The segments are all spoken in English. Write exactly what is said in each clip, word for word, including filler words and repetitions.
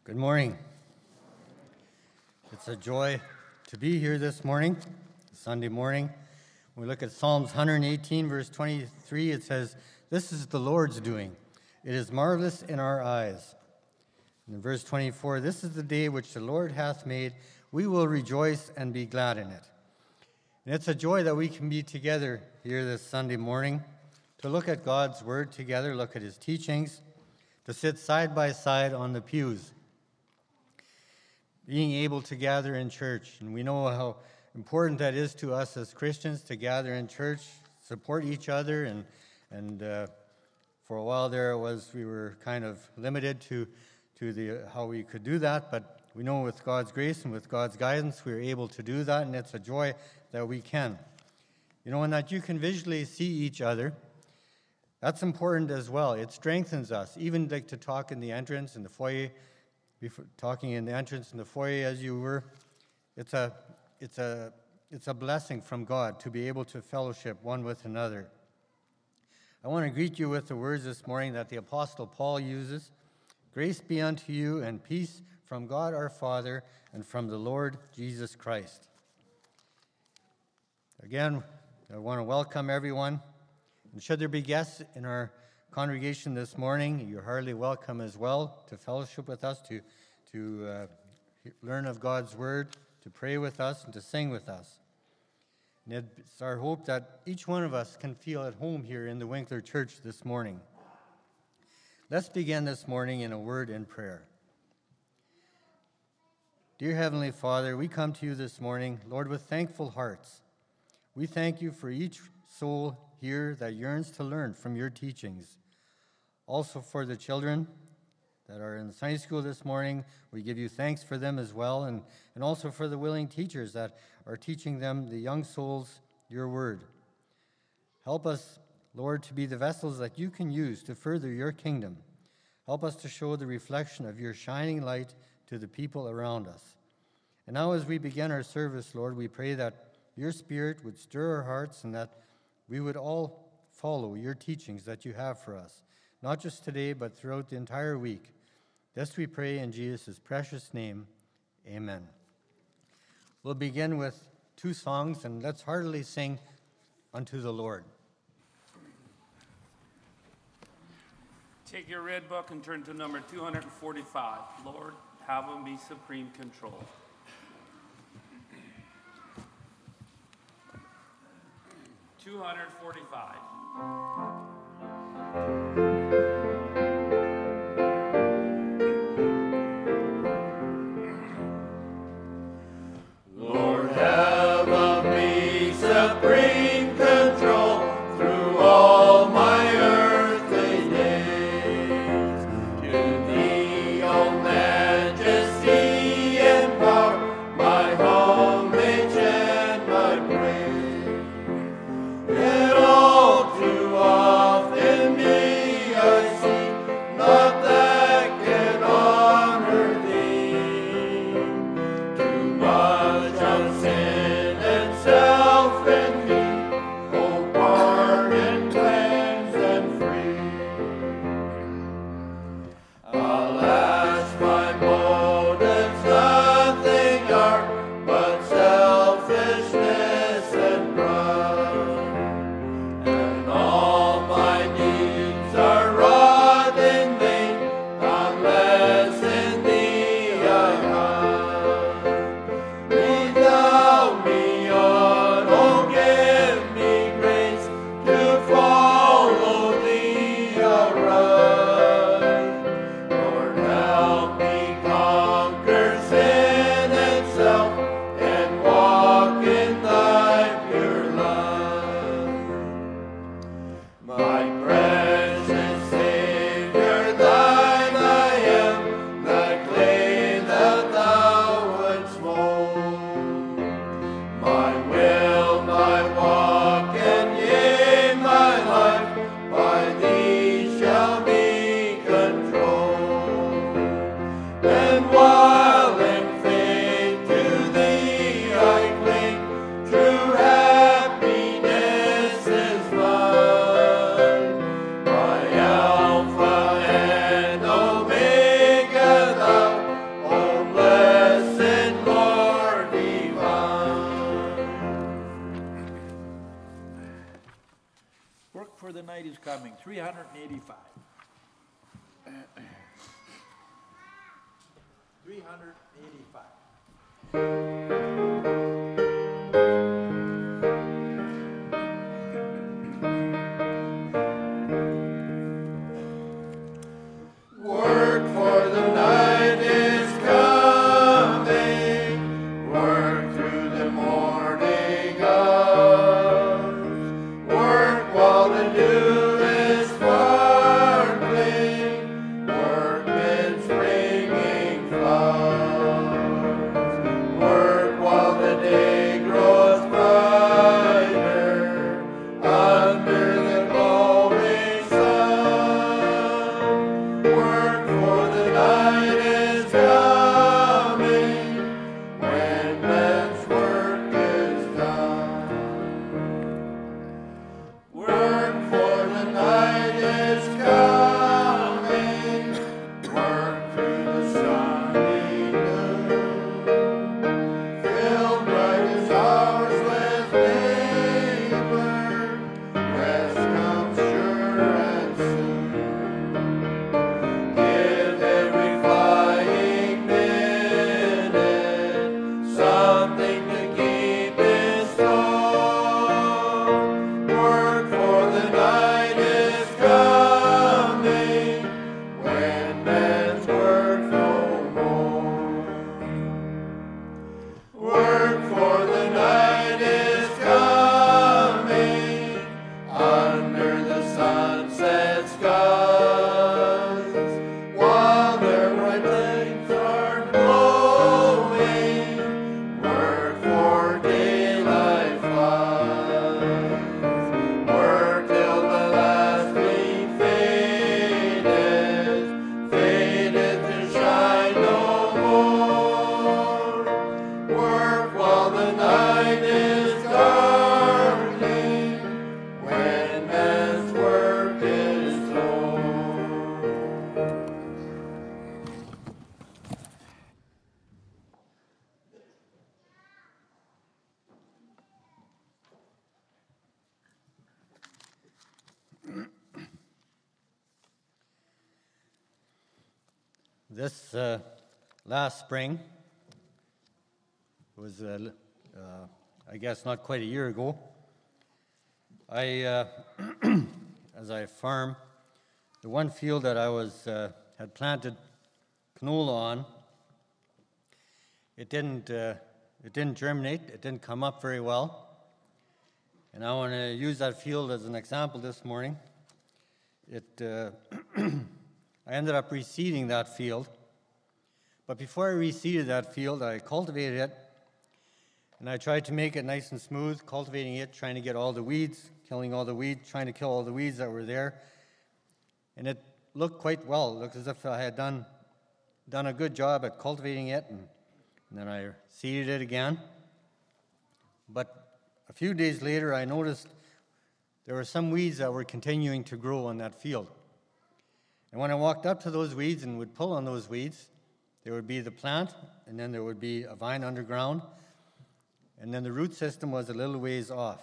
Good morning. It's a joy to be here this morning, Sunday morning. When we look at Psalms one eighteen, verse twenty-three, it says, "This is the Lord's doing. It is marvelous in our eyes." And in verse twenty-four, "This is the day which the Lord hath made. We will rejoice and be glad in it." And it's a joy that we can be together here this Sunday morning to look at God's Word together, look at His teachings, to sit side by side on the pews, being able to gather in church. And we know how important that is to us as Christians to gather in church, support each other. And and uh, for a while there it was we were kind of limited to to the how we could do that. But we know with God's grace and with God's guidance we are able to do that, and it's a joy that we can. You know, and that you can visually see each other. That's important as well. It strengthens us, even like to talk in the entrance in the foyer. Before talking in the entrance in the foyer as you were, it's a it's a it's a blessing from God to be able to fellowship one with another. I want to greet you with the words this morning that the Apostle Paul uses. "Grace be unto you and peace from God our Father and from the Lord Jesus Christ." Again, I want to welcome everyone. And should there be guests in our congregation this morning, you're heartily welcome as well to fellowship with us, to, to uh, learn of God's Word, to pray with us, and to sing with us. And it's our hope that each one of us can feel at home here in the Winkler Church this morning. Let's begin this morning in a word in prayer. Dear Heavenly Father, we come to you this morning, Lord, with thankful hearts. We thank you for each soul here that yearns to learn from your teachings. Also for the children that are in Sunday school this morning, we give you thanks for them as well, and, and also for the willing teachers that are teaching them, the young souls, your word. Help us, Lord, to be the vessels that you can use to further your kingdom. Help us to show the reflection of your shining light to the people around us. And now as we begin our service, Lord, we pray that your Spirit would stir our hearts and that we would all follow your teachings that you have for us, not just today, but throughout the entire week. This we pray in Jesus' precious name. Amen. We'll begin with two songs, and let's heartily sing unto the Lord. Take your red book and turn to number two forty-five. Lord, have him be supreme control. two forty-five. Lord, have of me supreme control through all my earthly days. To thee, all majesty and power, my homage and my praise. Yet all too often me I see, not that can honor thee. Too much of sin and self in me, oh, pardon, cleanse, and free. Alas, my motives nothing are but selfishness and pride, and all my deeds are wrought in vain, unless in thee I hide. Be thou ladies coming? three hundred eighty-five. three hundred eighty-five. Work for the night is coming, work through the morning hours, work while the dew is sparkling, work midst springing flowers, work while the day grows brighter under the glowing sun. Work for the night is coming when man's work is done. Work for the night is coming, work through the sunny noon. Fill brightest hours with labor, rest comes sure and soon. Give every flying minute something to keep in store. Work for the night is coming when man's work no more. Work for the night is coming under the sunset skies, while their bright lights are glowing. Work for daylight flies, work till the last gleam fadeth, fadeth to shine no more. Work while the night is darkening, when man's work is o'er. This uh, last spring was, uh, l- uh, I guess, not quite a year ago. I, uh, as I farm, the one field that I was uh, had planted canola on, it didn't uh, it didn't germinate. It didn't come up very well. And I want to use that field as an example this morning. It uh, I ended up reseeding that field. But before I reseeded that field, I cultivated it, and I tried to make it nice and smooth, cultivating it, trying to get all the weeds, killing all the weeds, trying to kill all the weeds that were there. And it looked quite well. It looked as if I had done done a good job at cultivating it, and, and then I seeded it again. But a few days later, I noticed there were some weeds that were continuing to grow on that field. And when I walked up to those weeds and would pull on those weeds, there would be the plant, and then there would be a vine underground, and then the root system was a little ways off.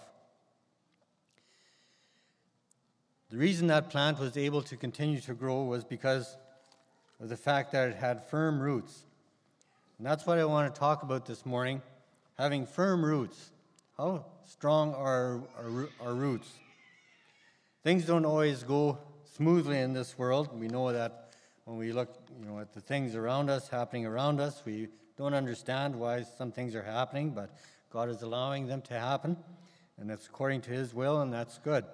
The reason that plant was able to continue to grow was because of the fact that it had firm roots. And that's what I want to talk about this morning, having firm roots. How strong are our, our roots? Things don't always go smoothly in this world. We know that when we look, you know, at the things around us, happening around us, we don't understand why some things are happening, but God is allowing them to happen, and it's according to His will, and that's good.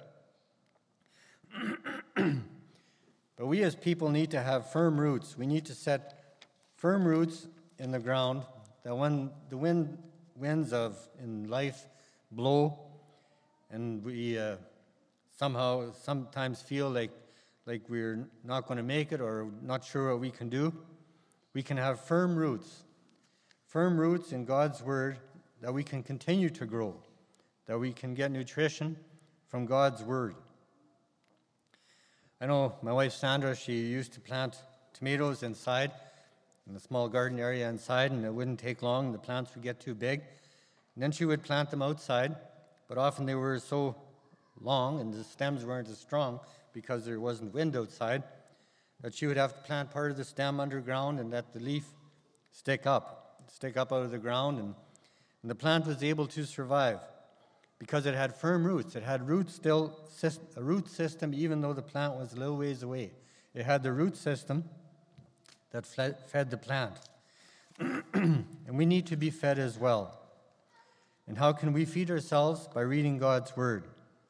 But we as people need to have firm roots. We need to set firm roots in the ground that when the wind winds of in life blow, and we uh, somehow sometimes feel like like we're not going to make it or not sure what we can do, we can have firm roots, firm roots in God's Word, that we can continue to grow, that we can get nutrition from God's Word. I know my wife Sandra, she used to plant tomatoes inside, in a small garden area inside, and it wouldn't take long, the plants would get too big. And then she would plant them outside, but often they were so long and the stems weren't as strong because there wasn't wind outside, that she would have to plant part of the stem underground and let the leaf stick up, stick up out of the ground, and, and the plant was able to survive because it had firm roots. It had roots still, a root system even though the plant was a little ways away. It had the root system that fed the plant. And we need to be fed as well. And how can we feed ourselves? By reading God's Word.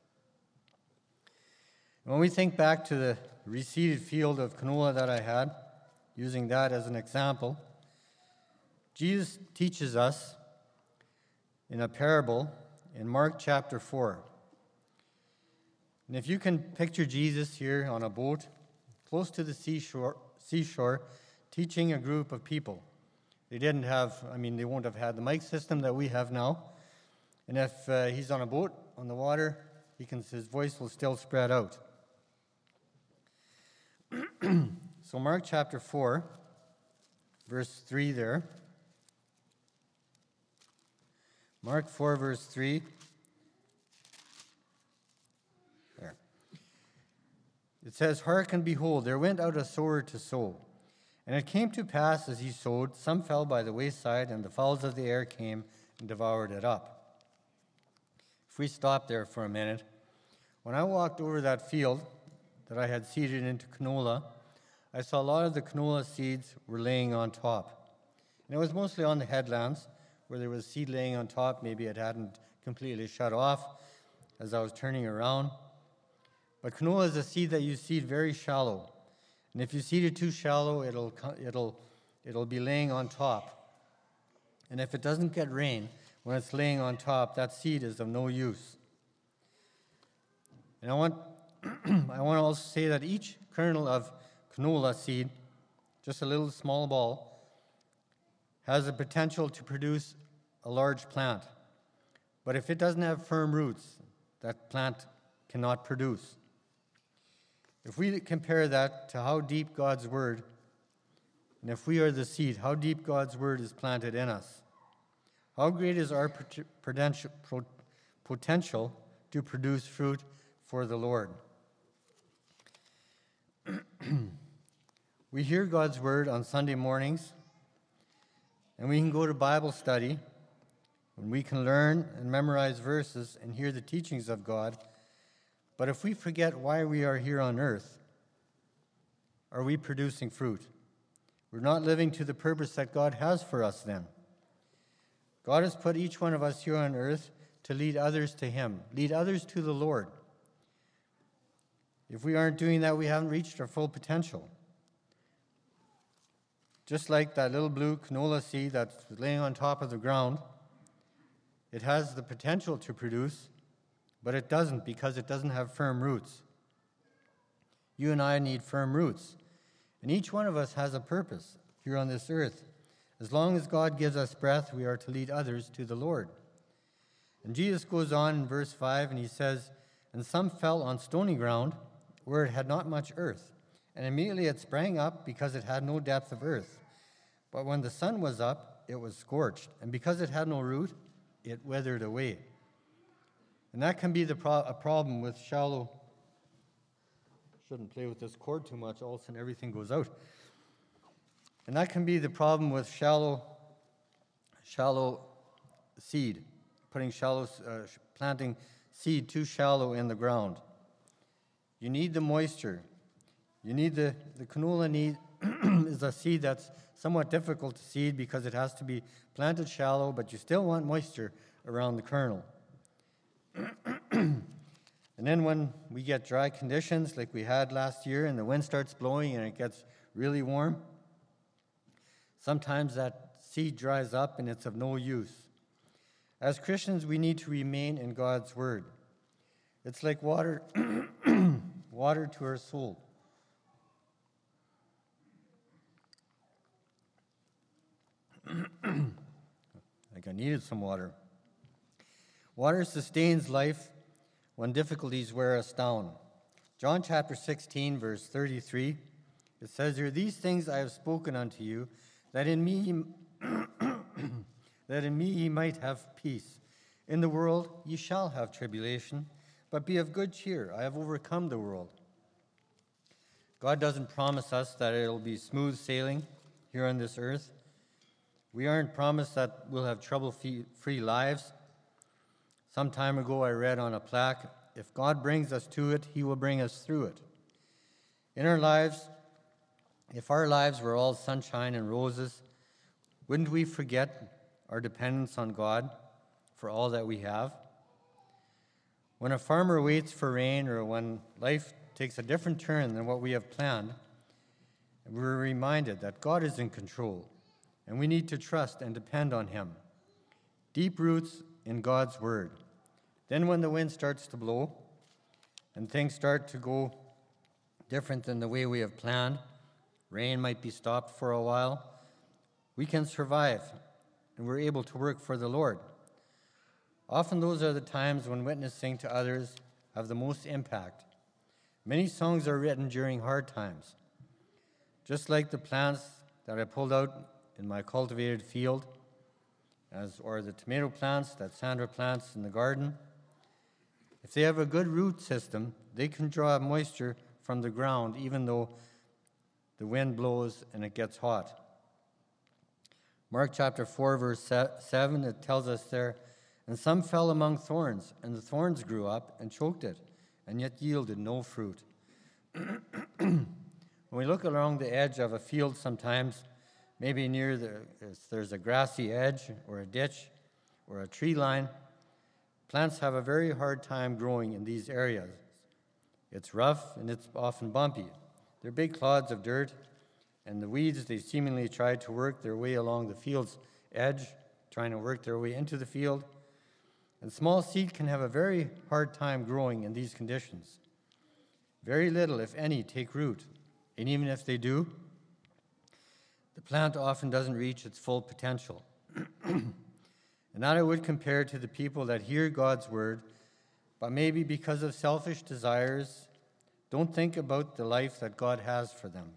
When we think back to the reseeded field of canola that I had, using that as an example, Jesus teaches us in a parable in Mark chapter four. And if you can picture Jesus here on a boat close to the seashore, seashore teaching a group of people. They didn't have, I mean, they won't have had the mic system that we have now. And if uh, he's on a boat on the water, he can, his voice will still spread out. So Mark chapter four, verse three there. Mark four, verse three. There. It says, "Hearken, behold, there went out a sower to sow. And it came to pass as he sowed, some fell by the wayside, and the fowls of the air came and devoured it up." If we stop there for a minute, when I walked over that field that I had seeded into canola, I saw a lot of the canola seeds were laying on top. And it was mostly on the headlands where there was seed laying on top. Maybe it hadn't completely shut off as I was turning around. But canola is a seed that you seed very shallow. And if you seed it too shallow, it'll, it'll, it'll be laying on top. And if it doesn't get rain, when it's laying on top, that seed is of no use. And I want, I want to also say that each kernel of canola seed, just a little small ball, has the potential to produce a large plant. But if it doesn't have firm roots, that plant cannot produce. If we compare that to how deep God's Word, and if we are the seed, how deep God's Word is planted in us, how great is our potential to produce fruit for the Lord. We hear God's Word on Sunday mornings, and we can go to Bible study, and we can learn and memorize verses and hear the teachings of God. But if we forget why we are here on earth, are we producing fruit? We're not living to the purpose that God has for us then. God has put each one of us here on earth to lead others to Him, lead others to the Lord. If we aren't doing that, we haven't reached our full potential. Just like that little blue canola seed that's laying on top of the ground, it has the potential to produce, but it doesn't because it doesn't have firm roots. You and I need firm roots. And each one of us has a purpose here on this earth. As long as God gives us breath, we are to lead others to the Lord. And Jesus goes on in verse five, and he says, "And some fell on stony ground, where it had not much earth. And immediately it sprang up, because it had no depth of earth. But when the sun was up, it was scorched. And because it had no root, it withered away." And that can be the pro- a problem with shallow. Shouldn't play with this cord too much, all of a sudden everything goes out. And that can be the problem with shallow, shallow seed, putting shallow, uh, planting seed too shallow in the ground. You need the moisture. You need the, the canola need is a seed that's somewhat difficult to seed because it has to be planted shallow, but you still want moisture around the kernel. And then when we get dry conditions like we had last year and the wind starts blowing and it gets really warm, sometimes that seed dries up and it's of no use. As Christians, we need to remain in God's Word. It's like water, water to our soul. Like I needed some water. Water sustains life when difficulties wear us down. John chapter sixteen, verse thirty-three, it says here, "These things I have spoken unto you, that in me that in me ye might have peace. In the world ye shall have tribulation, But be of good cheer. I have overcome the world. God doesn't promise us that it'll be smooth sailing here on this earth. We aren't promised that we'll have trouble-free lives. Some time ago I read on a plaque, if God brings us to it, he will bring us through it. In our lives, if our lives were all sunshine and roses, wouldn't we forget our dependence on God for all that we have? When a farmer waits for rain, or when life takes a different turn than what we have planned, we're reminded that God is in control, and we need to trust and depend on him. Deep roots in God's word. Then when the wind starts to blow and things start to go different than the way we have planned, rain might be stopped for a while, we can survive, and we're able to work for the Lord. Often those are the times when witnessing to others have the most impact. Many songs are written during hard times. Just like the plants that I pulled out in my cultivated field, as or the tomato plants that Sandra plants in the garden. If they have a good root system, they can draw moisture from the ground even though the wind blows and it gets hot. Mark chapter four, verse seven, it tells us there, and some fell among thorns, and the thorns grew up and choked it, and yet yielded no fruit. When we look along the edge of a field sometimes, maybe near the, if there's a grassy edge or a ditch or a tree line, plants have a very hard time growing in these areas. It's rough and it's often bumpy. They're big clods of dirt, and the weeds, they seemingly try to work their way along the field's edge, trying to work their way into the field. And small seed can have a very hard time growing in these conditions. Very little, if any, take root. And even if they do, the plant often doesn't reach its full potential. And that I would compare to the people that hear God's word, but maybe because of selfish desires, don't think about the life that God has for them.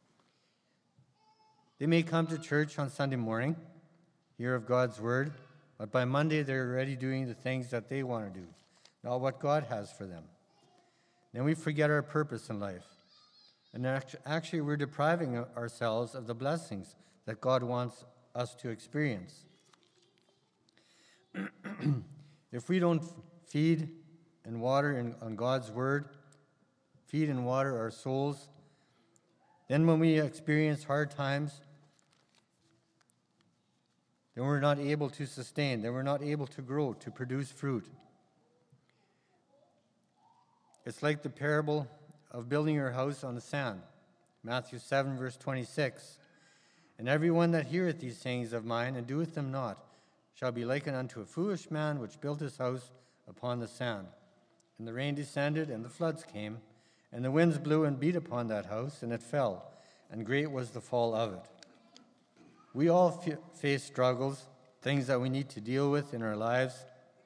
They may come to church on Sunday morning, hear of God's word, but by Monday they're already doing the things that they want to do, not what God has for them. Then we forget our purpose in life. And actually we're depriving ourselves of the blessings that God wants us to experience. If we don't feed and water in, on God's word, feed and water our souls, then when we experience hard times, then we're not able to sustain, then we're not able to grow, to produce fruit. It's like the parable of building your house on the sand. Matthew seven, verse twenty-six. And everyone that heareth these sayings of mine and doeth them not shall be likened unto a foolish man which built his house upon the sand. And the rain descended, and the floods came, and the winds blew and beat upon that house, and it fell, and great was the fall of it. We all f- face struggles, things that we need to deal with in our lives,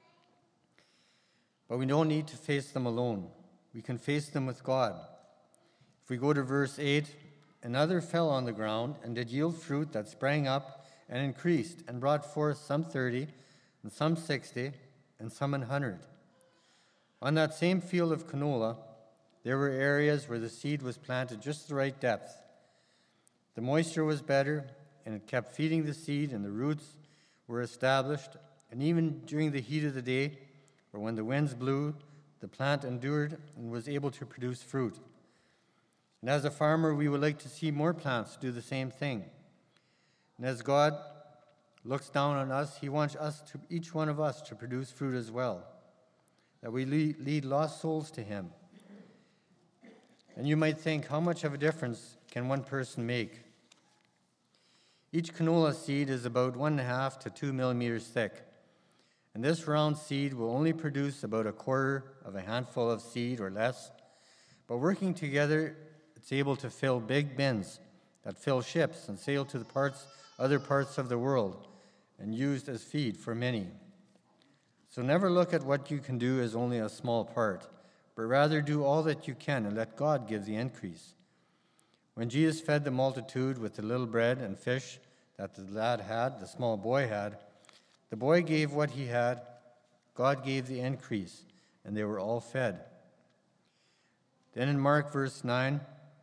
but we don't need to face them alone. We can face them with God. If we go to verse eight, another fell on the ground and did yield fruit that sprang up and increased and brought forth some thirty and some sixty and some an hundred. On that same field of canola, there were areas where the seed was planted just the right depth. The moisture was better, and it kept feeding the seed, and the roots were established. And even during the heat of the day, or when the winds blew, the plant endured and was able to produce fruit. And as a farmer, we would like to see more plants do the same thing. And as God looks down on us, he wants us to, each one of us, to produce fruit as well, that we lead, lead lost souls to him. And you might think, how much of a difference can one person make? Each canola seed is about one and a half to two millimeters thick. And this round seed will only produce about a quarter of a handful of seed or less. But working together, it's able to fill big bins that fill ships and sail to the parts, other parts of the world and used as feed for many. So never look at what you can do as only a small part, but rather do all that you can and let God give the increase. When Jesus fed the multitude with the little bread and fish that the lad had, the small boy had, the boy gave what he had, God gave the increase, and they were all fed. Then in Mark verse nine,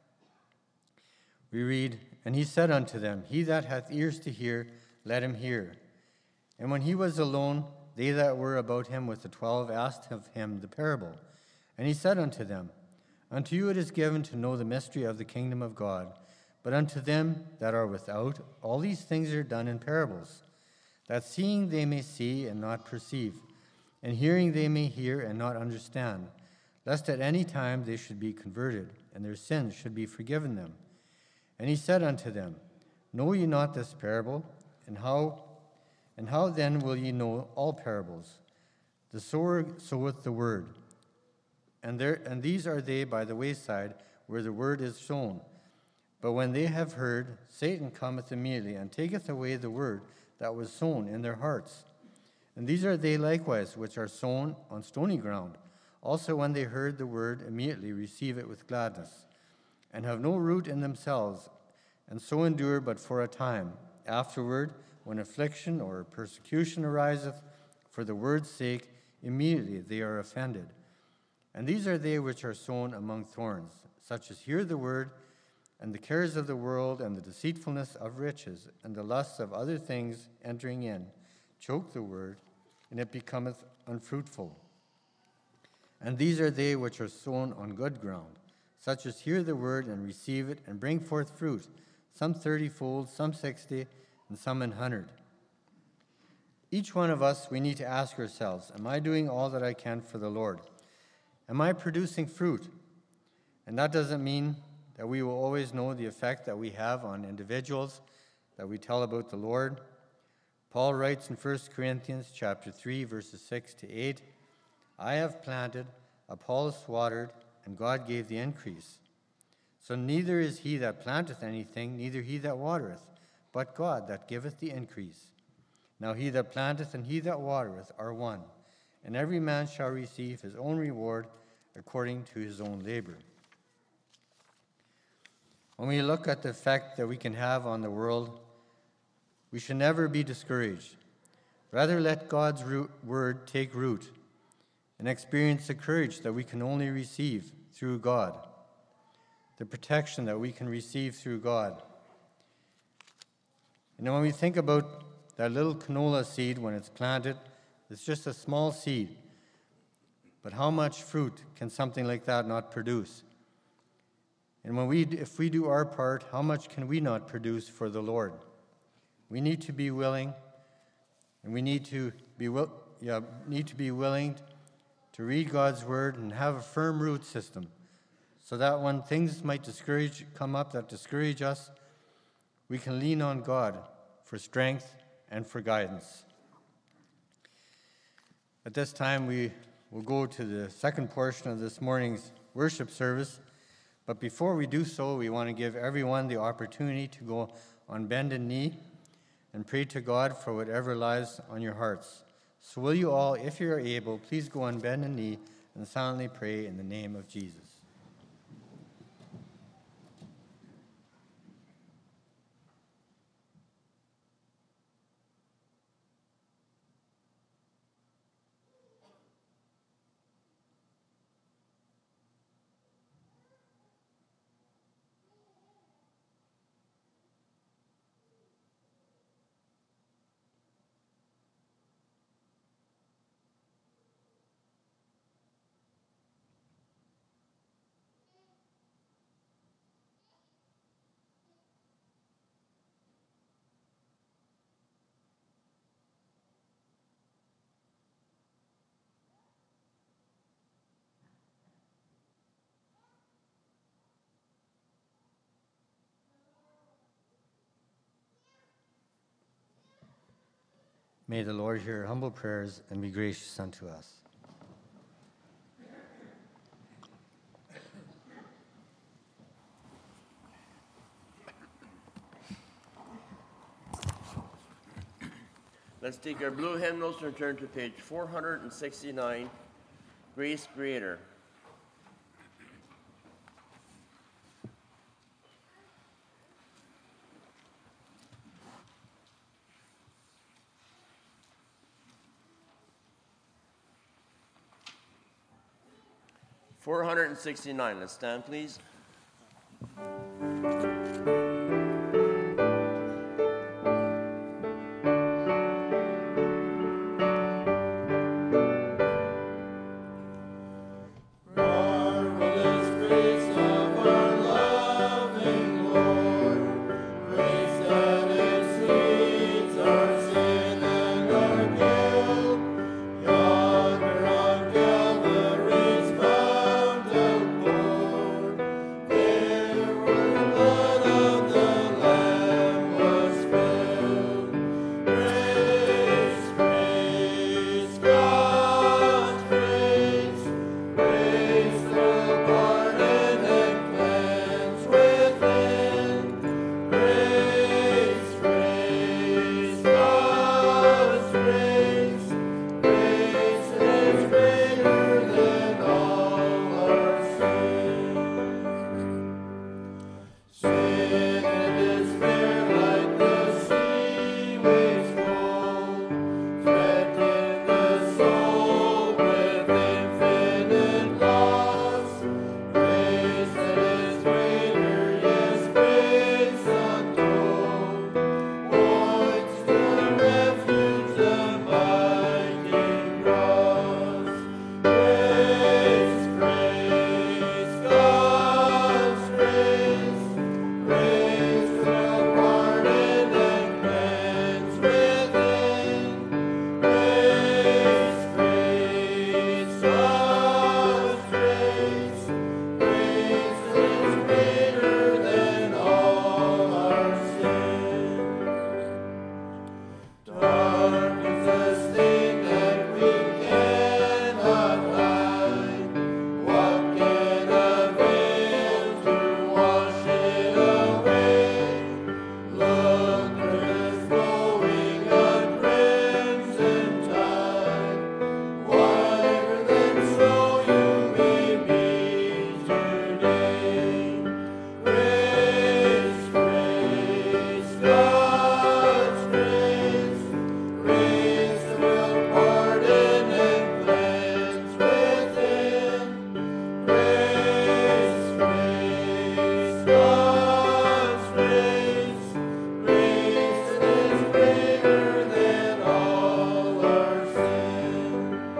we read, And he said unto them, He that hath ears to hear, let him hear. And when he was alone, they that were about him with the twelve asked of him the parable. And he said unto them, Unto you it is given to know the mystery of the kingdom of God, but unto them that are without, all these things are done in parables, that seeing they may see and not perceive, and hearing they may hear and not understand, lest at any time they should be converted, and their sins should be forgiven them. And he said unto them, Know ye not this parable? And how and how then will ye know all parables? The sower soweth the word, and there and these are they by the wayside, where the word is sown. But when they have heard, Satan cometh immediately, and taketh away the word that was sown in their hearts. And these are they likewise which are sown on stony ground. Also when they heard the word, immediately receive it with gladness, and have no root in themselves, and so endure but for a time. Afterward, when affliction or persecution ariseth for the word's sake, immediately they are offended. And these are they which are sown among thorns, such as hear the word, and the cares of the world, and the deceitfulness of riches, and the lusts of other things entering in, choke the word, and it becometh unfruitful. And these are they which are sown on good ground, such as hear the word, and receive it, and bring forth fruit, some thirtyfold, some sixty, and some an hundred. Each one of us, we need to ask ourselves, am I doing all that I can for the Lord? Am I producing fruit? And that doesn't mean that we will always know the effect that we have on individuals that we tell about the Lord. Paul writes in First Corinthians chapter three, verses six to eight, I have planted, Apollos watered, and God gave the increase. So neither is he that planteth anything, neither he that watereth, but God that giveth the increase. Now he that planteth and he that watereth are one, and every man shall receive his own reward according to his own labor. When we look at the effect that we can have on the world, we should never be discouraged. Rather, let God's root, word take root and experience the courage that we can only receive through God, the protection that we can receive through God. And then when we think about that little canola seed when it's planted, it's just a small seed. But how much fruit can something like that not produce? And when we, if we do our part, how much can we not produce for the Lord? We need to be willing, and we need to be will, yeah, need to be willing to read God's word and have a firm root system, so that when things might discourage come up that discourage us, we can lean on God for strength and for guidance. At this time, we will go to the second portion of this morning's worship service. But before we do so, we want to give everyone the opportunity to go on bended knee and pray to God for whatever lies on your hearts. So will you all, if you are able, please go on bended knee and silently pray in the name of Jesus. May the Lord hear humble prayers and be gracious unto us. Let's take our blue hymnals and turn to page four hundred sixty-nine, Grace Greater. four hundred sixty-nine. Let's stand, please. Marvelous grace of our loving Lord, grace that exceeds our sin and our guilt. Yonder on Calvary's mount outpoured, there where the blood of the Lamb was spilled. Grace, grace, God's grace, grace will pardon and cleanse within. Grace, grace, God's grace, grace is greater than all our sin. Sin and despair like the sea waves cold, threaten the soul with infinite loss. Grace that is greater, yes, grace untold, points to refuge, the mighty cross. Grace, grace, God's grace, grace will pardon and cleanse within. Grace, grace, God's grace, grace is greater than all our sin. Darkness a stain that we cannot hide. What can avail to wash it away? Look where is flowing a crimson tide, wider than snow you may be today. Grace, grace, God's grace, grace will pardon and cleanse within. Grace, grace, God's grace, grace is greater than all our sin.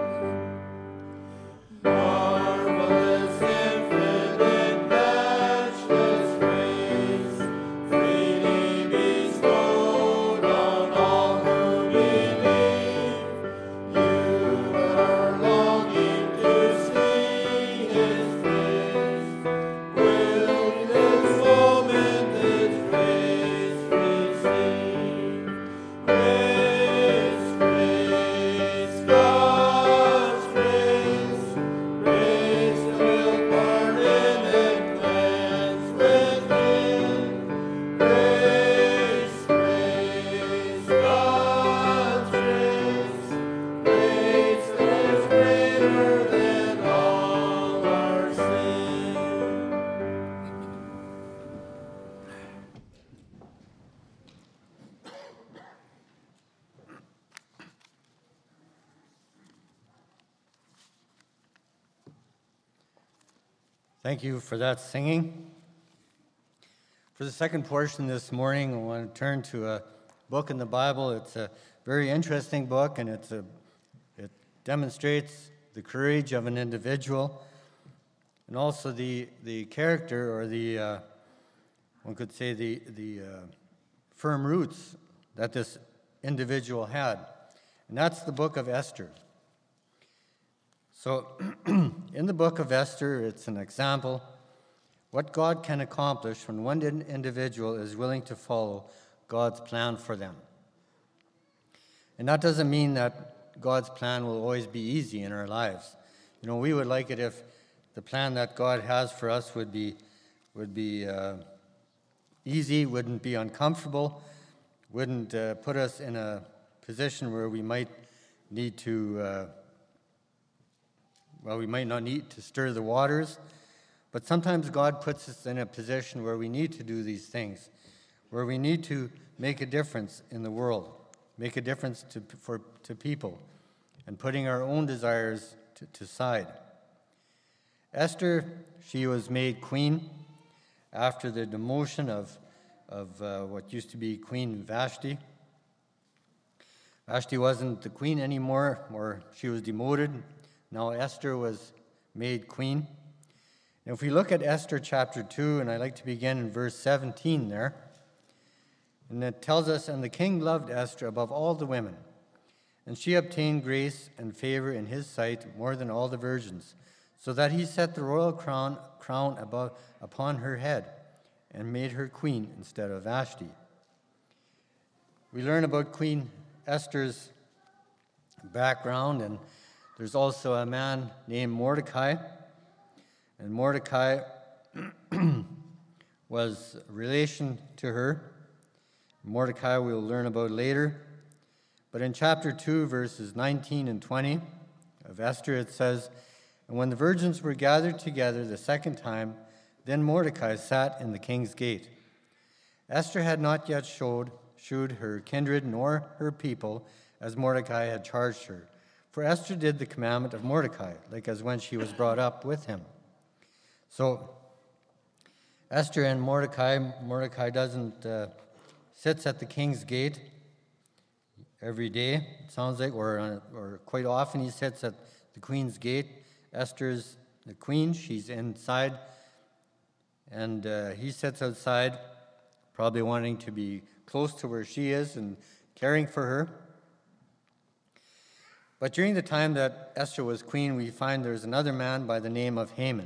Marvelous, infinite, matchless grace, freely bestowed on all who believe. You are longing to see His face. Will this moment His grace receive? Grace, grace, God's grace, grace will pardon and cleanse within. Grace, grace, God's grace, grace is greater than all our sin. Thank you for that singing. For the second portion this morning, I want to turn to a book in the Bible. It's a very interesting book, and it's a, it demonstrates the courage of an individual and also the, the character, or the, uh, one could say, the, the uh, firm roots that this individual had. And that's the book of Esther. So, in the book of Esther, it's an example what God can accomplish when one in- individual is willing to follow God's plan for them. And that doesn't mean that God's plan will always be easy in our lives. You know, we would like it if the plan that God has for us would be would be uh, easy, wouldn't be uncomfortable, wouldn't uh, put us in a position where we might need to. Uh, Well, we might not need to stir the waters, but sometimes God puts us in a position where we need to do these things, where we need to make a difference in the world, make a difference to, for, to people, and putting our own desires to, to side. Esther, she was made queen after the demotion of, of uh, what used to be Queen Vashti. Vashti wasn't the queen anymore, or she was demoted. Now Esther was made queen. And if we look at Esther chapter two, and I like to begin in verse seventeen there, and it tells us, "And the king loved Esther above all the women, and she obtained grace and favor in his sight more than all the virgins, so that he set the royal crown, crown above, upon her head and made her queen instead of Vashti." We learn about Queen Esther's background, and there's also a man named Mordecai. And Mordecai was a relation to her. Mordecai we'll learn about later. But in chapter two, verses nineteen and twenty of Esther, it says, "And when the virgins were gathered together the second time, then Mordecai sat in the king's gate. Esther had not yet showed, shewed her kindred nor her people, as Mordecai had charged her. For Esther did the commandment of Mordecai, like as when she was brought up with him." So Esther and Mordecai, Mordecai doesn't uh, sits at the king's gate every day, it sounds like, or, uh, or quite often he sits at the queen's gate. Esther's the queen, she's inside, and uh, he sits outside, probably wanting to be close to where she is and caring for her. But during the time that Esther was queen, we find there's another man by the name of Haman.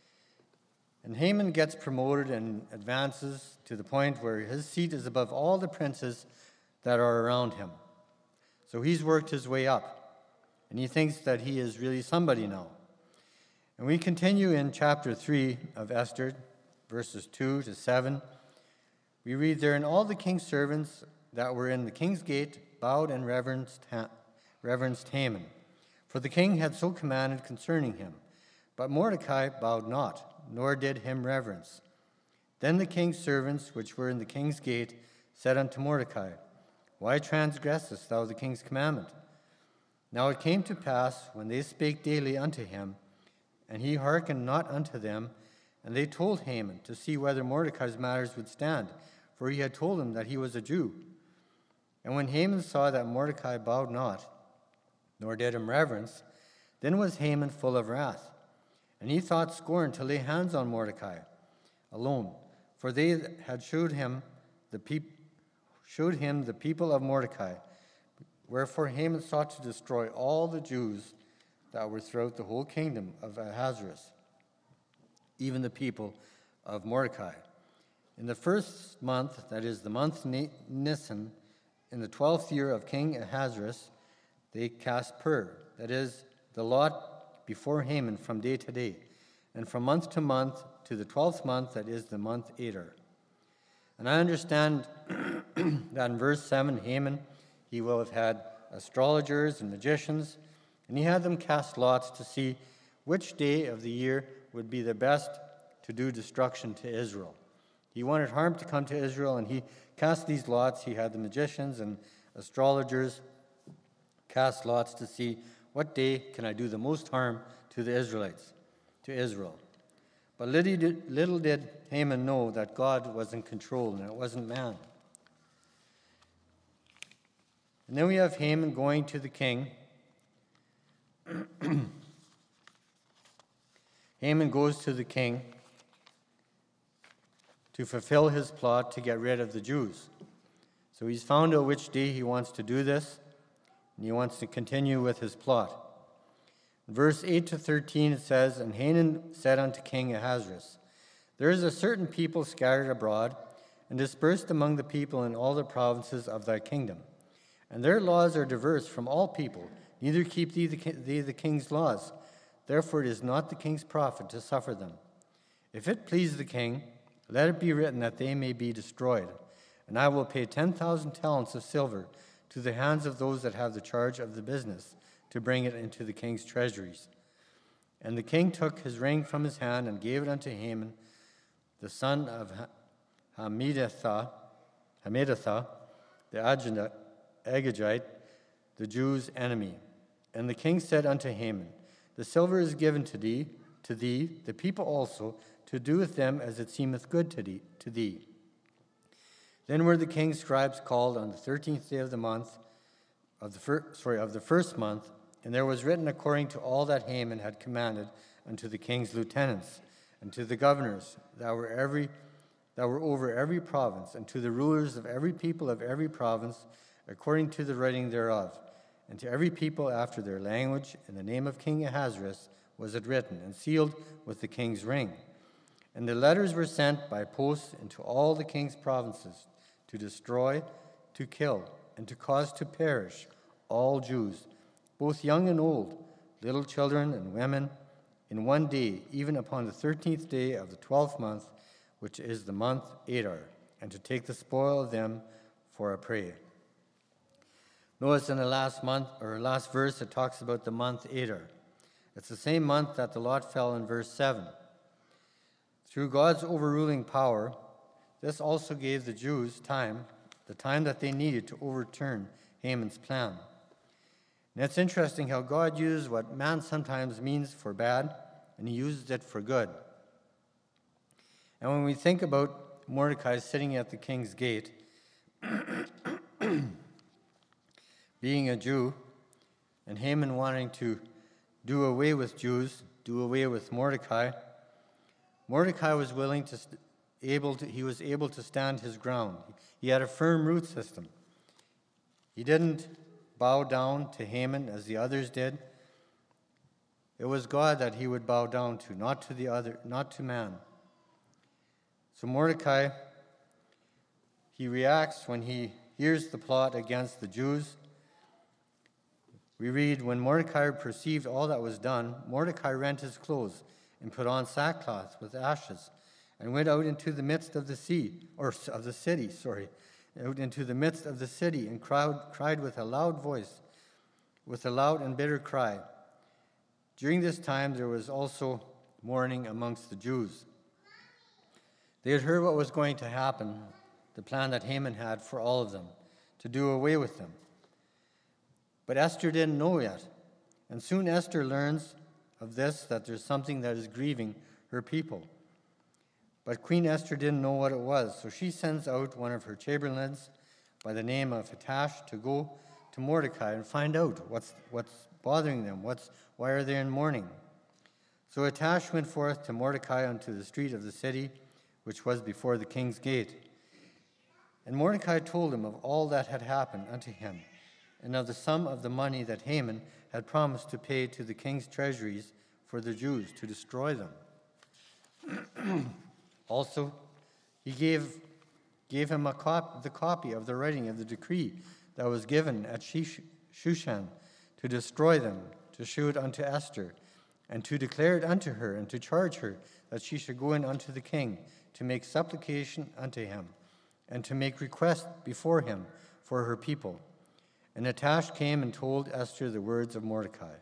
And Haman gets promoted and advances to the point where his seat is above all the princes that are around him. So he's worked his way up, and he thinks that he is really somebody now. And we continue in chapter three of Esther, verses two to seven. We read there, "And all the king's servants that were in the king's gate bowed and reverenced, ha- reverenced Haman, for the king had so commanded concerning him. But Mordecai bowed not, nor did him reverence. Then the king's servants, which were in the king's gate, said unto Mordecai, Why transgressest thou the king's commandment? Now it came to pass, when they spake daily unto him, and he hearkened not unto them, and they told Haman to see whether Mordecai's matters would stand, for he had told him that he was a Jew. And when Haman saw that Mordecai bowed not, nor did him reverence, then was Haman full of wrath. And he thought scorn to lay hands on Mordecai alone, for they had showed him the peop- showed him the people of Mordecai. Wherefore Haman sought to destroy all the Jews that were throughout the whole kingdom of Ahasuerus, even the people of Mordecai. In the first month, that is the month Nisan, in the twelfth year of King Ahasuerus, they cast pur, that is, the lot before Haman from day to day, and from month to month to the twelfth month, that is the month Adar. And I understand that in verse seven, Haman, he will have had astrologers and magicians, and he had them cast lots to see which day of the year would be the best to do destruction to Israel. He wanted harm to come to Israel, and he cast these lots. He had the magicians and astrologers cast lots to see what day can I do the most harm to the Israelites, to Israel. But little did, little did Haman know that God was in control and it wasn't man. And then we have Haman going to the king. Haman goes to the king to fulfill his plot to get rid of the Jews. So he's found out which day he wants to do this, and he wants to continue with his plot. In verse eight to thirteen, it says, And Haman said unto King Ahasuerus, There is a certain people scattered abroad, and dispersed among the people in all the provinces of thy kingdom. And their laws are diverse from all people, neither keep thee the, thee the king's laws. Therefore it is not the king's profit to suffer them. If it please the king, let it be written that they may be destroyed. And I will pay ten thousand talents of silver to the hands of those that have the charge of the business, to bring it into the king's treasuries. And the king took his ring from his hand and gave it unto Haman, the son of Hammedatha, Hammedatha, the Agagite, the Jews' enemy. And the king said unto Haman, The silver is given to thee, to thee, the people also, to do with them as it seemeth good to thee. To thee. Then were the king's scribes called on the thirteenth day of the month, of the fir- sorry, of the first month, and there was written according to all that Haman had commanded unto the king's lieutenants, and to the governors that were every that were over every province, and to the rulers of every people of every province, according to the writing thereof, and to every people after their language, in the name of King Ahasuerus was it written, and sealed with the king's ring. And the letters were sent by post into all the king's provinces, to destroy, to kill, and to cause to perish all Jews, both young and old, little children and women, in one day, even upon the thirteenth day of the twelfth month, which is the month Adar, and to take the spoil of them for a prey. Notice in the last month, or last verse, it talks about the month Adar. It's the same month that the lot fell in verse seven. Through God's overruling power, this also gave the Jews time, the time that they needed to overturn Haman's plan. And it's interesting how God uses what man sometimes means for bad, and he uses it for good. And when we think about Mordecai sitting at the king's gate, being a Jew, and Haman wanting to do away with Jews, do away with Mordecai, Mordecai was willing to, able to, he was able to stand his ground. He had a firm root system. He didn't bow down to Haman as the others did. It was God that he would bow down to, not to the other, not to man. So Mordecai, he reacts when he hears the plot against the Jews. We read, when Mordecai perceived all that was done, Mordecai rent his clothes and put on sackcloth with ashes, and went out into the midst of the sea, or of the city, sorry, out into the midst of the city, and cried, cried with a loud voice, with a loud and bitter cry. During this time there was also mourning amongst the Jews. They had heard what was going to happen, the plan that Haman had for all of them, to do away with them. But Esther didn't know yet, and soon Esther learns of this, that there's something that is grieving her people. But Queen Esther didn't know what it was, so she sends out one of her chamberlains by the name of Hattash to go to Mordecai and find out what's what's bothering them, what's why are they in mourning. So Hattash went forth to Mordecai unto the street of the city, which was before the king's gate. And Mordecai told him of all that had happened unto him, and of the sum of the money that Haman had promised to pay to the king's treasuries for the Jews, to destroy them. Also, he gave, gave him a cop, the copy of the writing of the decree that was given at Shushan to destroy them, to shew it unto Esther, and to declare it unto her, and to charge her that she should go in unto the king, to make supplication unto him, and to make request before him for her people. And Hattash came and told Esther the words of Mordecai.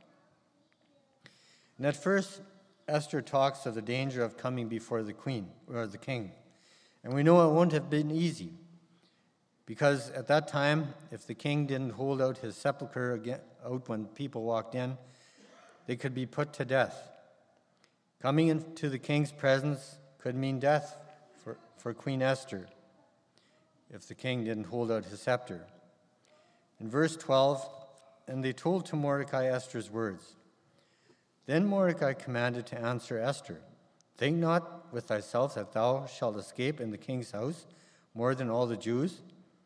And at first, Esther talks of the danger of coming before the queen, or the king. And we know it wouldn't have been easy, because at that time, if the king didn't hold out his sepulchre again, out when people walked in, they could be put to death. Coming into the king's presence could mean death for, for Queen Esther if the king didn't hold out his scepter. In verse twelve, and they told to Mordecai Esther's words. Then Mordecai commanded to answer Esther, think not with thyself that thou shalt escape in the king's house more than all the Jews.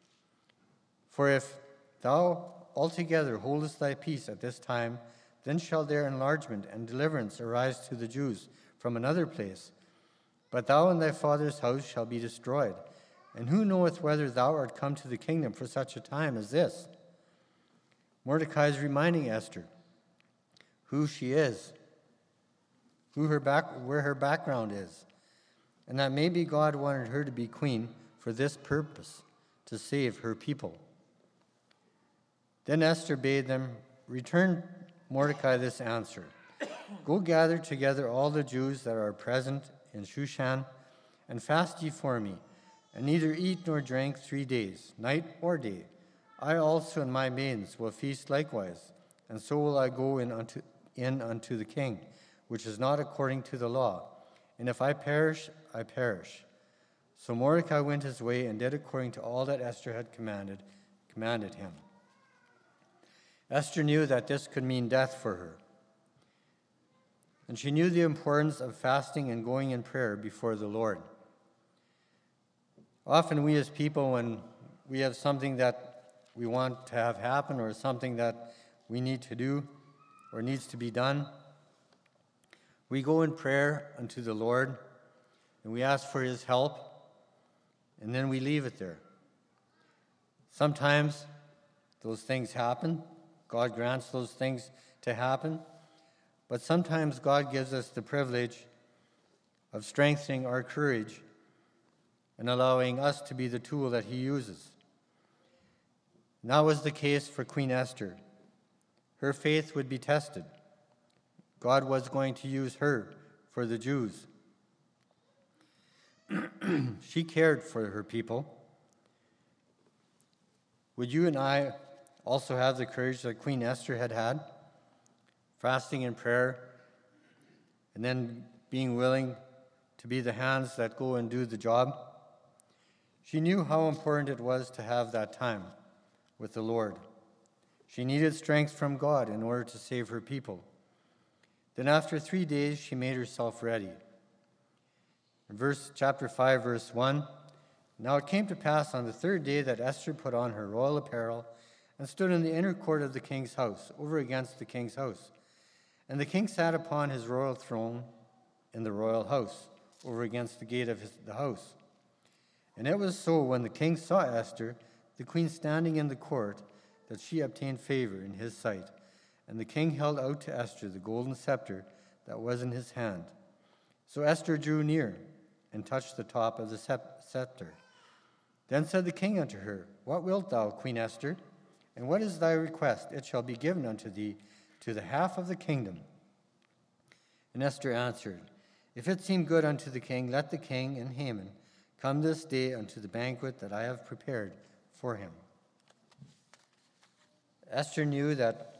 For if thou altogether holdest thy peace at this time, then shall their enlargement and deliverance arise to the Jews from another place. But thou and thy father's house shall be destroyed. And who knoweth whether thou art come to the kingdom for such a time as this? Mordecai is reminding Esther who she is, who her back, where her background is, and that maybe God wanted her to be queen for this purpose, to save her people. Then Esther bade them return Mordecai this answer. Go gather together all the Jews that are present in Shushan, and fast ye for me, and neither eat nor drink three days, night or day. I also and my maidens will feast likewise, and so will I go in unto, in unto the king, which is not according to the law. And if I perish, I perish. So Mordecai went his way and did according to all that Esther had commanded, commanded him. Esther knew that this could mean death for her. And she knew the importance of fasting and going in prayer before the Lord. Often we as people, when we have something that we want to have happen or something that we need to do or needs to be done, we go in prayer unto the Lord and we ask for his help, and then we leave it there. Sometimes those things happen. God grants those things to happen. But sometimes God gives us the privilege of strengthening our courage and allowing us to be the tool that he uses. And that was the case for Queen Esther. Her faith would be tested. God was going to use her for the Jews. She cared for her people. Would you and I also have the courage that Queen Esther had had? Fasting and prayer, and then being willing to be the hands that go and do the job. She knew how important it was to have that time with the Lord. She needed strength from God in order to save her people. Then after three days, she made herself ready. In verse, chapter five, verse one, now it came to pass on the third day that Esther put on her royal apparel and stood in the inner court of the king's house, over against the king's house. And the king sat upon his royal throne in the royal house, over against the gate of his, the house. And it was so, when the king saw Esther, the queen standing in the court, that she obtained favor in his sight. And the king held out to Esther the golden scepter that was in his hand. So Esther drew near and touched the top of the scepter. Then said the king unto her, What wilt thou, Queen Esther? And what is thy request? It shall be given unto thee to the half of the kingdom. And Esther answered, If it seem good unto the king, let the king and Haman come this day unto the banquet that I have prepared for him. Esther knew that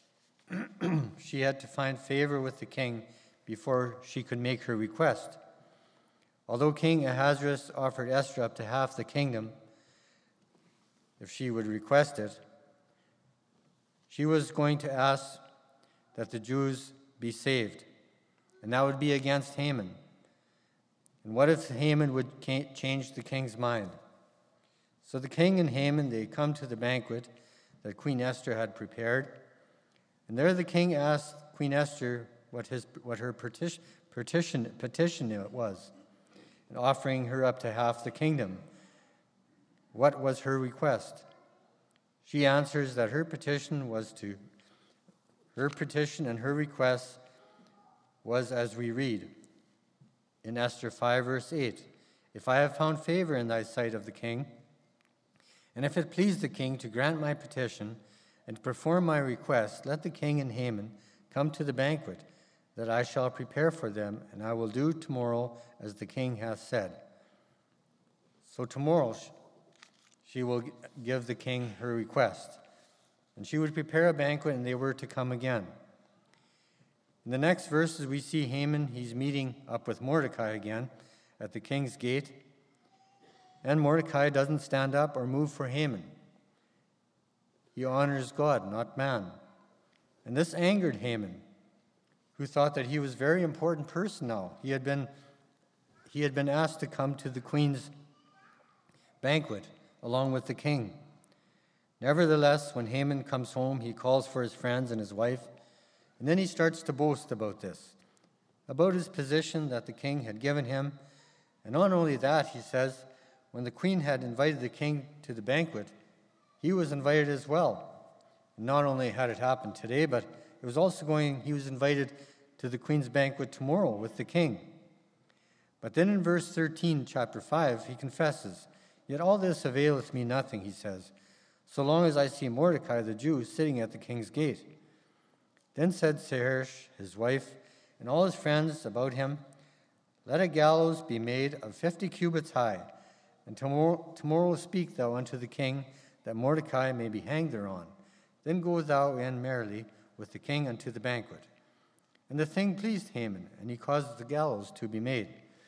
she had to find favor with the king before she could make her request. Although King Ahasuerus offered Esther up to half the kingdom, if she would request it, she was going to ask that the Jews be saved, and that would be against Haman. And what if Haman would change the king's mind? So the king and Haman, they come to the banquet that Queen Esther had prepared, and there the king asked Queen Esther what his what her petition petition petition it was, and offering her up to half the kingdom. What was her request? She answers that her petition was to Her petition and her request was as we read in Esther five, verse eight. If I have found favor in thy sight of the king, and if it please the king to grant my petition and to perform my request, let the king and Haman come to the banquet that I shall prepare for them, and I will do tomorrow as the king hath said. So tomorrow she will give the king her request. And she would prepare a banquet, and they were to come again. In the next verses, we see Haman. He's meeting up with Mordecai again at the king's gate. And Mordecai doesn't stand up or move for Haman. He honors God, not man. And this angered Haman, who thought that he was a very important person now. He had been, he had been asked to come to the queen's banquet along with the king. Nevertheless, when Haman comes home, he calls for his friends and his wife, and then he starts to boast about this, about his position that the king had given him. And not only that, he says, when the queen had invited the king to the banquet, he was invited as well. And not only had it happened today, but it was also going, he was invited to the queen's banquet tomorrow with the king. But then in verse thirteen, chapter five, he confesses, Yet all this availeth me nothing, he says, so long as I see Mordecai the Jew sitting at the king's gate. Then said Zeresh, his wife, and all his friends about him, Let a gallows be made of fifty cubits high, and tomorrow, tomorrow speak thou unto the king, that Mordecai may be hanged thereon. Then go thou in merrily with the king unto the banquet. And the thing pleased Haman, and he caused the gallows to be made.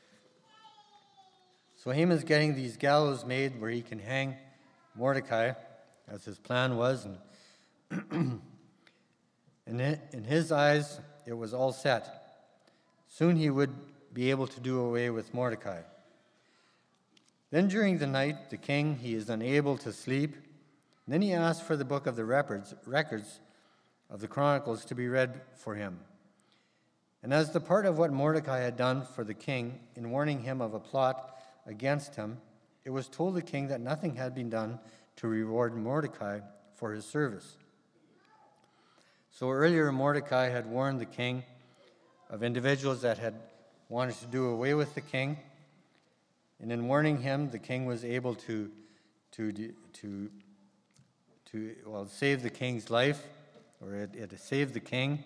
So Haman's getting these gallows made where he can hang Mordecai, as his plan was. And in his eyes, it was all set. Soon he would be able to do away with Mordecai. Then during the night, the king, he is unable to sleep. Then he asked for the book of the records, records of the Chronicles to be read for him. And as the part of what Mordecai had done for the king in warning him of a plot against him, it was told the king that nothing had been done to reward Mordecai for his service. So earlier, Mordecai had warned the king of individuals that had wanted to do away with the king. And in warning him, the king was able to, to, to, to well, save the king's life, or it, it saved the king.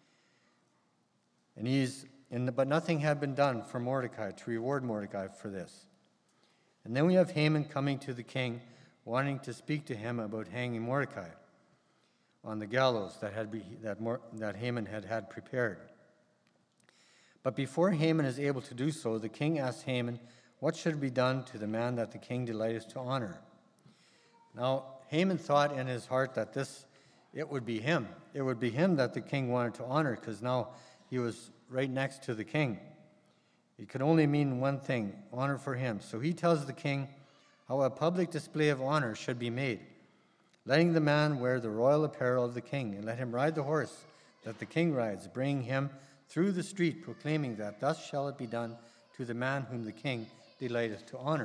And he's, in the, but nothing had been done for Mordecai, to reward Mordecai for this. And then we have Haman coming to the king, wanting to speak to him about hanging Mordecai on the gallows that, had be, that, Mor, that Haman had had prepared. But before Haman is able to do so, the king asks Haman, what should be done to the man that the king delighteth to honor? Now, Haman thought in his heart that this, it would be him. It would be him that the king wanted to honor, because now he was right next to the king. It could only mean one thing, honor for him. So he tells the king how a public display of honor should be made, letting the man wear the royal apparel of the king, and let him ride the horse that the king rides, bringing him through the street, proclaiming that thus shall it be done to the man whom the king delighteth to honor.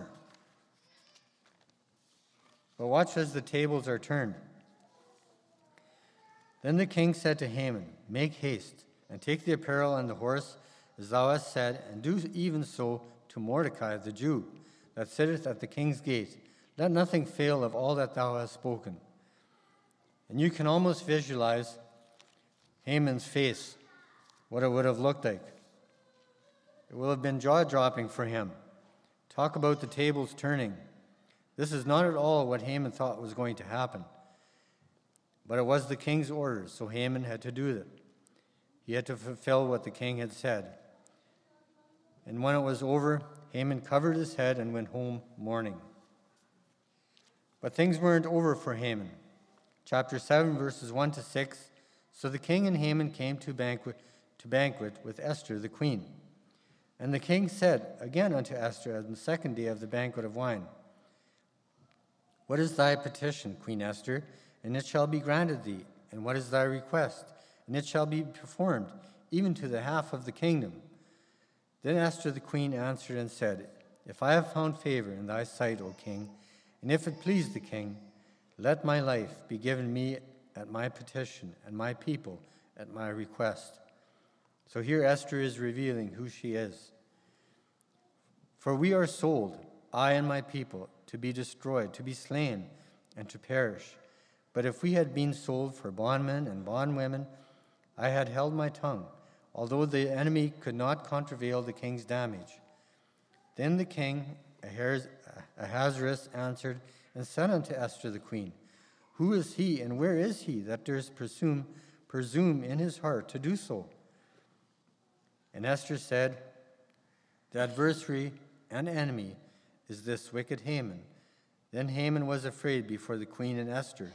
But watch as the tables are turned. Then the king said to Haman, make haste, and take the apparel and the horse, as thou hast said, and do even so to Mordecai the Jew, that sitteth at the king's gate. Let nothing fail of all that thou hast spoken. And you can almost visualize Haman's face, what it would have looked like. It will have been jaw-dropping for him. Talk about the tables turning. This is not at all what Haman thought was going to happen. But it was the king's orders, so Haman had to do it. He had to fulfill what the king had said. And when it was over, Haman covered his head and went home mourning. But things weren't over for Haman. Chapter seven, verses one to six. So the king and Haman came to banquet, to banquet with Esther the queen. And the king said again unto Esther on the second day of the banquet of wine, what is thy petition, Queen Esther? And it shall be granted thee. And what is thy request? And it shall be performed, even to the half of the kingdom. Then Esther the queen answered and said, if I have found favor in thy sight, O king, and if it please the king, let my life be given me at my petition, and my people at my request. So here Esther is revealing who she is. For we are sold, I and my people, to be destroyed, to be slain, and to perish. But if we had been sold for bondmen and bondwomen, I had held my tongue, although the enemy could not countervail the king's damage. Then the king, Ahasuerus, answered and said unto Esther the queen, who is he, and where is he that durst presume, presume in his heart to do so? And Esther said, the adversary and enemy is this wicked Haman. Then Haman was afraid before the queen and Esther.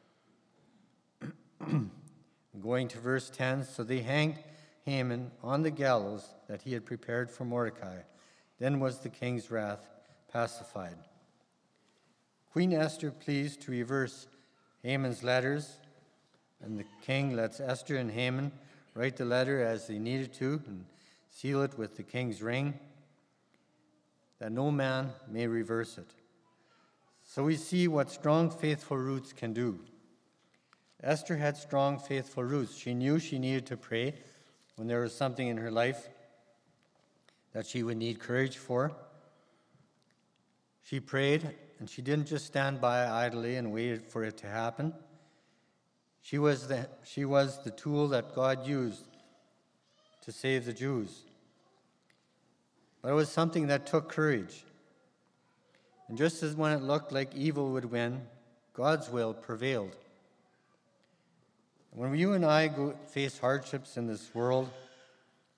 Going to verse ten, so they hanged Haman on the gallows that he had prepared for Mordecai. Then was the king's wrath pacified. Queen Esther pleased to reverse Haman's letters, and the king lets Esther and Haman write the letter as they needed to and seal it with the king's ring, that no man may reverse it. So we see what strong, faithful roots can do. Esther had strong, faithful roots. She knew she needed to pray when there was something in her life that she would need courage for. She prayed, and she didn't just stand by idly and waited for it to happen. She was the, she was the tool that God used to save the Jews. But it was something that took courage. And just as when it looked like evil would win, God's will prevailed. When you and I go face hardships in this world,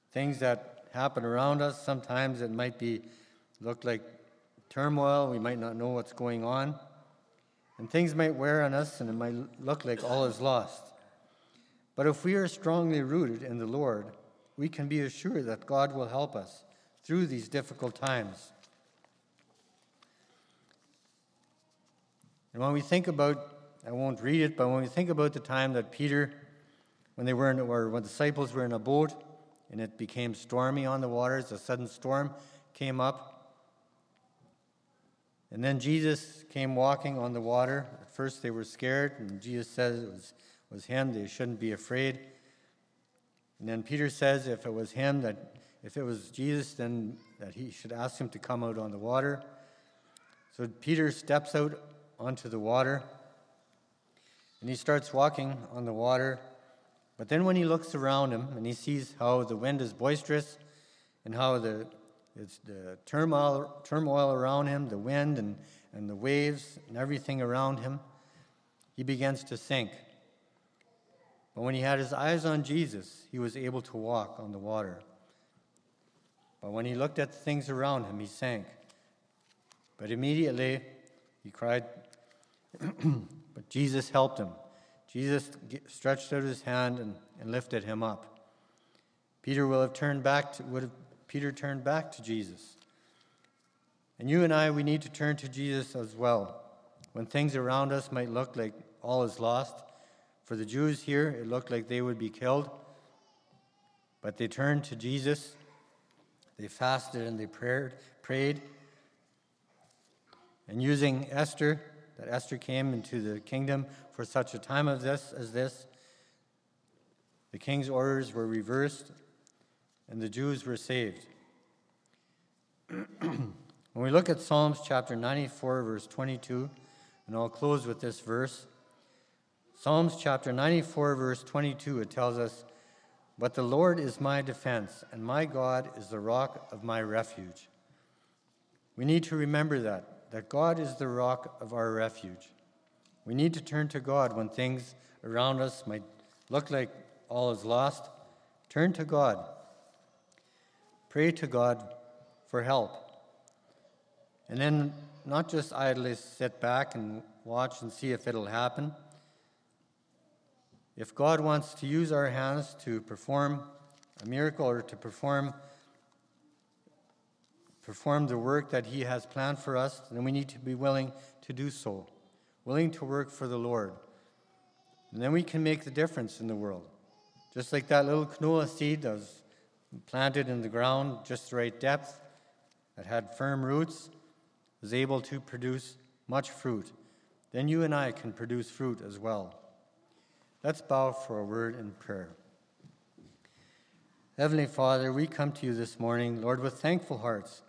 things that happen around us. Sometimes it might be look like turmoil. We might not know what's going on. And things might wear on us, and it might look like all is lost. But if we are strongly rooted in the Lord, we can be assured that God will help us through these difficult times. And when we think about, I won't read it, but when we think about the time that Peter, when they were in, or when the disciples were in a boat, and it became stormy on the waters, a sudden storm came up. And then Jesus came walking on the water. At first they were scared, and Jesus says it was, was him. They shouldn't be afraid. And then Peter says if it was him, that if it was Jesus, then that he should ask him to come out on the water. So Peter steps out onto the water, and he starts walking on the water. But then when he looks around him and he sees how the wind is boisterous and how the it's the turmoil, turmoil around him, the wind and, and the waves and everything around him, he begins to sink. But when he had his eyes on Jesus, he was able to walk on the water. But when he looked at the things around him, he sank. But immediately he cried, but Jesus helped him. Jesus stretched out his hand and, and lifted him up. Peter will have turned back to, would have Peter turned back to Jesus. And you and I, we need to turn to Jesus as well. When things around us might look like all is lost. For the Jews here, it looked like they would be killed. But they turned to Jesus. They fasted and they prayed, prayed. And using Esther, that Esther came into the kingdom for such a time of this as this, the king's orders were reversed, and the Jews were saved. When we look at Psalms chapter ninety-four, verse twenty-two, and I'll close with this verse. Psalms chapter ninety-four, verse twenty-two, it tells us, but the Lord is my defense, and my God is the rock of my refuge. We need to remember that, that God is the rock of our refuge. We need to turn to God when things around us might look like all is lost. Turn to God. Pray to God for help. And then not just idly sit back and watch and see if it'll happen. If God wants to use our hands to perform a miracle or to perform perform the work that he has planned for us, then we need to be willing to do so, willing to work for the Lord. And then we can make the difference in the world. Just like that little canola seed that was planted in the ground just the right depth, that had firm roots, was able to produce much fruit. Then you and I can produce fruit as well. Let's bow for a word in prayer. Heavenly Father, we come to you this morning, Lord, with thankful hearts.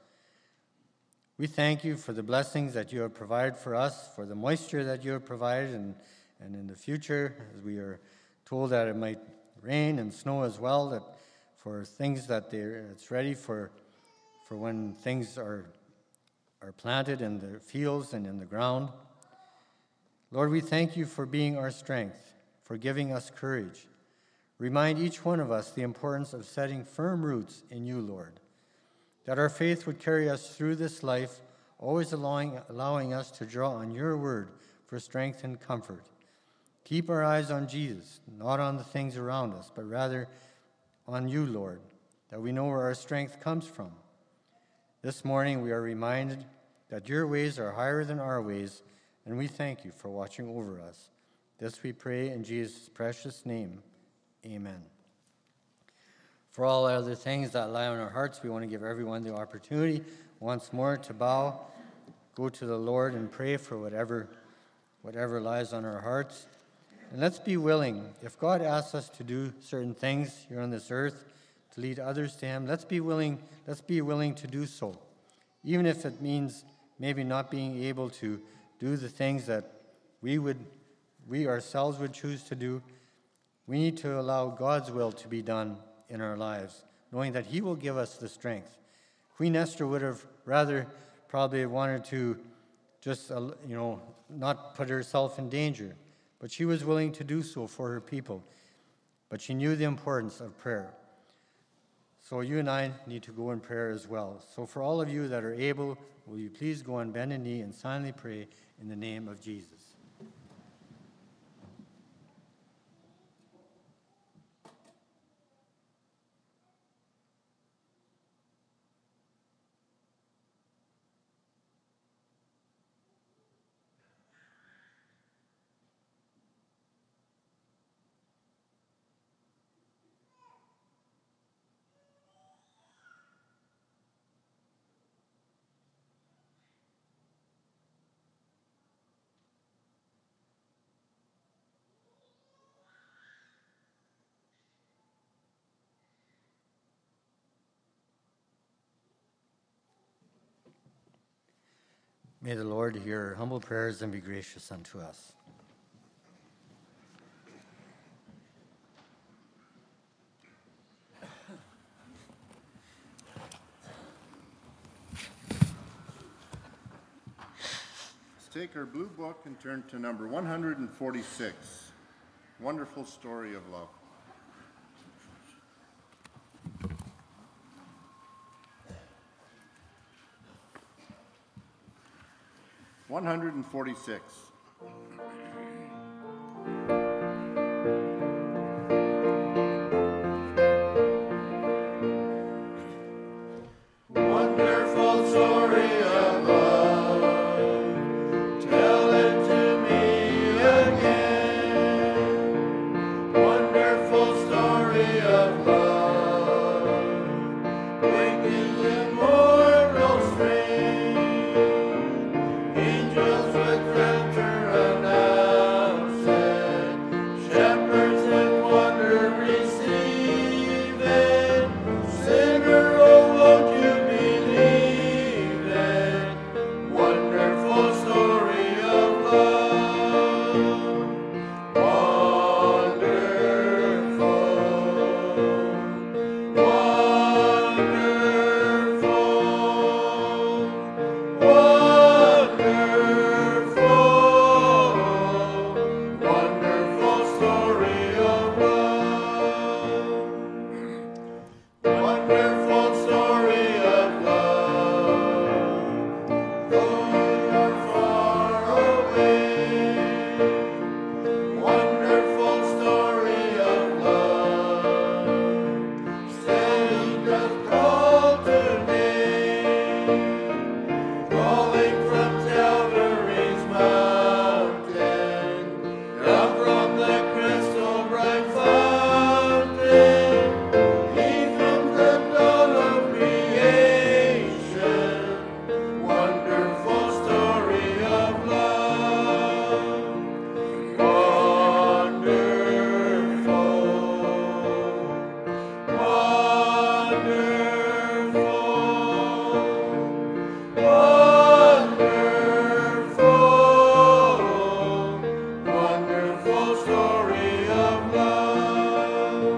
We thank you for the blessings that you have provided for us, for the moisture that you have provided, and, and in the future, as we are told that it might rain and snow as well, that for things that they're, it's ready for, for when things are, are planted in the fields and in the ground. Lord, we thank you for being our strength, for giving us courage. Remind each one of us the importance of setting firm roots in you, Lord, that our faith would carry us through this life, always allowing, allowing us to draw on your word for strength and comfort. Keep our eyes on Jesus, not on the things around us, but rather on you, Lord, that we know where our strength comes from. This morning we are reminded that your ways are higher than our ways, and we thank you for watching over us. This we pray in Jesus' precious name. Amen. For all other things that lie on our hearts, we want to give everyone the opportunity once more to bow, go to the Lord and pray for whatever, whatever lies on our hearts. And let's be willing, if God asks us to do certain things here on this earth, to lead others to him, let's be willing, let's be willing to do so. Even if it means maybe not being able to do the things that we would, we ourselves would choose to do, we need to allow God's will to be done in our lives, knowing that he will give us the strength. Queen Esther would have rather probably wanted to just, uh, you know, not put herself in danger, but she was willing to do so for her people. But she knew the importance of prayer. So you and I need to go in prayer as well. So for all of you that are able, will you please go on bend a knee and silently pray in the name of Jesus. May the Lord hear our humble prayers and be gracious unto us. Let's take our blue book and turn to number one hundred forty-six, Wonderful Story of Love. one hundred forty-six. Wonderful story of love, tell it to me again. Wonderful story of love, waking immortal strain. Angels with rapture announce it, shepherds in wonder receive it. Sinner, oh, won't you believe it? Wonderful story of love. Wonderful, wonderful, wonderful, wonderful story of love. Wonderful story of love, though you are far away. Wonderful story of love, still he doth call today. Calling from Calvary's mountain, down from the crystal bright fountain. He from the dawn of creation, wonderful story of love. Wonderful, wonderful, wonderful story of love.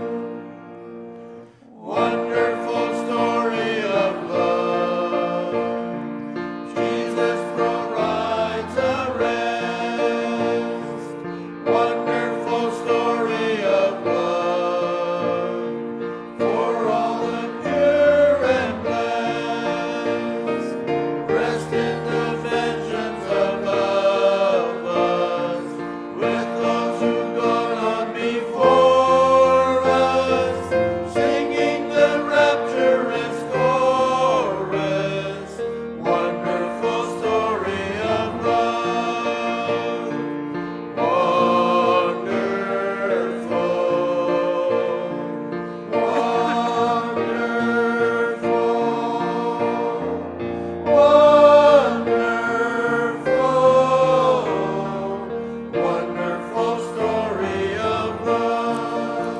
Wonderful story of love. Jesus provides a rest. Wonderful story of love for all the pure and blessed. Rest in the vengeance above us, with those who've gone on before us, singing the rapturous chorus. Wonderful story of love. Wonderful, wonderful, wonderful story of love.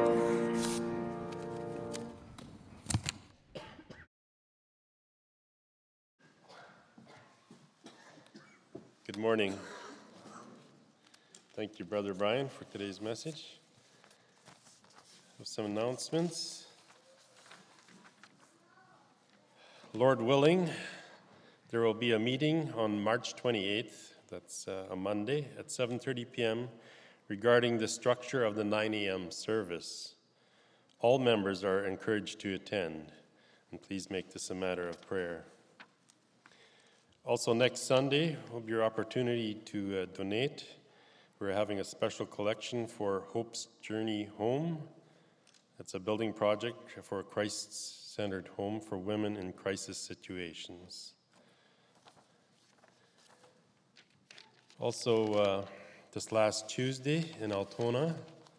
Good morning. Thank you, Brother Brian, for today's message. I have some announcements. Lord willing, there will be a meeting on March twenty-eighth, that's uh, a Monday, at seven thirty p.m. regarding the structure of the nine a.m. service. All members are encouraged to attend, and please make this a matter of prayer. Also, next Sunday will be your opportunity to uh, donate. We're having a special collection for Hope's Journey Home. It's a building project for a Christ-centered home for women in crisis situations. Also, uh, this last Tuesday in Altona,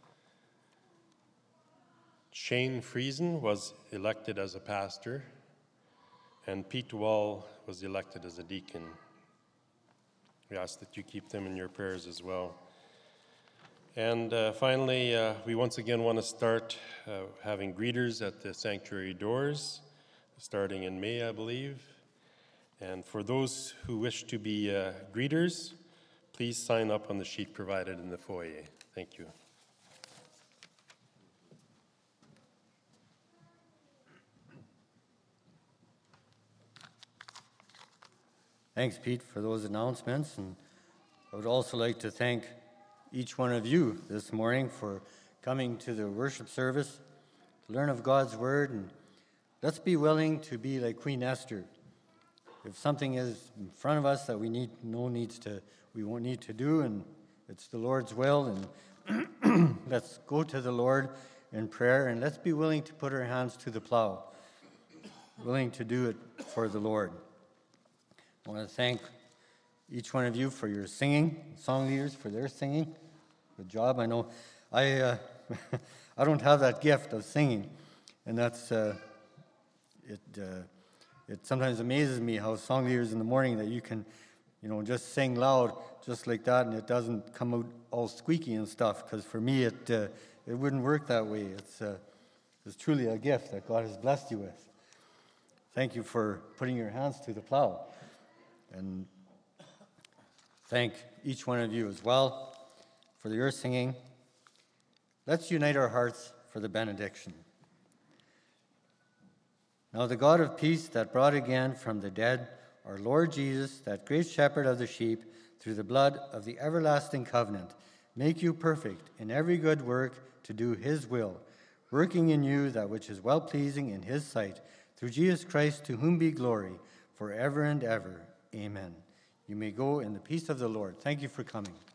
Shane Friesen was elected as a pastor, and Pete Wall was elected as a deacon. We ask that you keep them in your prayers as well. And uh, finally, uh, we once again want to start uh, having greeters at the sanctuary doors, starting in May, I believe. And for those who wish to be uh, greeters, please sign up on the sheet provided in the foyer. Thank you. Thanks, Pete, for those announcements. And I would also like to thank each one of you this morning for coming to the worship service to learn of God's Word. And let's be willing to be like Queen Esther. If something is in front of us that we need, no needs to, we won't need to do, and it's the Lord's will, and let's go to the Lord in prayer, and let's be willing to put our hands to the plow, willing to do it for the Lord. I want to thank each one of you for your singing, song leaders for their singing. Good job. I know I uh, I don't have that gift of singing, and that's uh, it. Uh, it sometimes amazes me how song leaders in the morning that you can, you know, just sing loud just like that, and it doesn't come out all squeaky and stuff. Because for me, it uh, it wouldn't work that way. It's uh, it's truly a gift that God has blessed you with. Thank you for putting your hands to the plow. And thank each one of you as well for your singing. Let's unite our hearts for the benediction. Now the God of peace that brought again from the dead our Lord Jesus, that great shepherd of the sheep, through the blood of the everlasting covenant, make you perfect in every good work to do his will, working in you that which is well-pleasing in his sight, through Jesus Christ, to whom be glory forever and ever. Amen. You may go in the peace of the Lord. Thank you for coming.